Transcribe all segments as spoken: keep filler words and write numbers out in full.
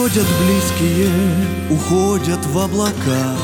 Уходят близкие, уходят в облака,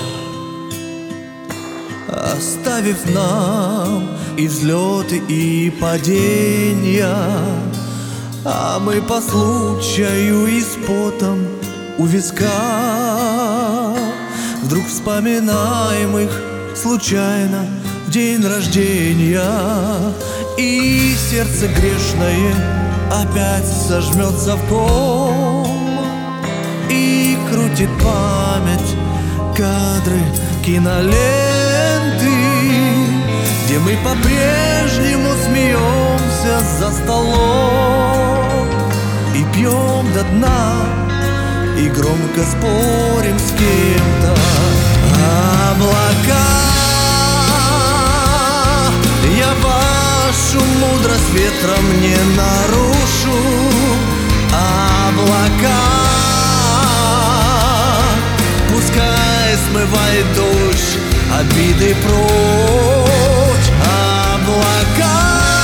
оставив нам и взлеты, и падения. А мы по случаю и с потом у виска вдруг вспоминаем их случайно в день рождения. И сердце грешное опять сожмется в ком, и крутит память кадры киноленты, где мы по-прежнему смеемся за столом и пьем до дна, и громко спорим с кем-то. Облака, я вашу мудрость ветром не нарушу. Облака, пускай смывает дождь обиды прочь. Облака,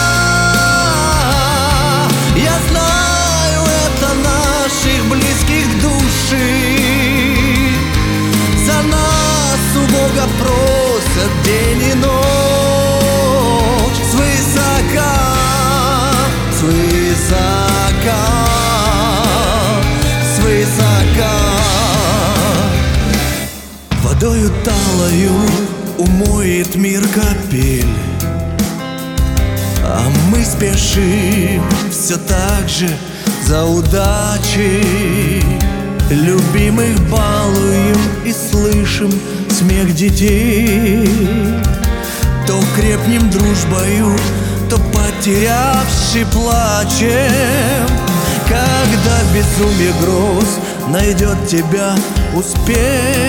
я знаю, это наших близких души. За нас у Бога просят день и ночь. Свысока, свысока, свысока. Водою талою умоет мир капель, а мы спешим все так же за удачей. Любимых балуем и слышим смех детей. То крепнем дружбою, то потерявши плачем. Когда безумие гроз найдет тебя успех,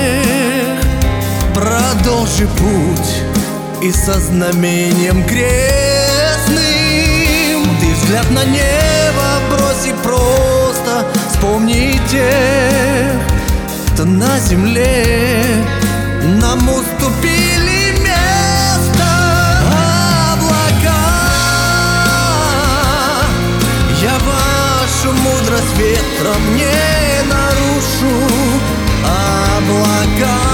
продолжи путь и со знамением крестным ты взгляд на небо брось и просто вспомни тех, кто на земле нам уступили место. Облака, я вашу мудрость ветром не нарушу. Облака,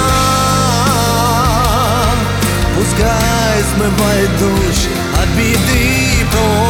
пускай смывает дождь обиды прочь.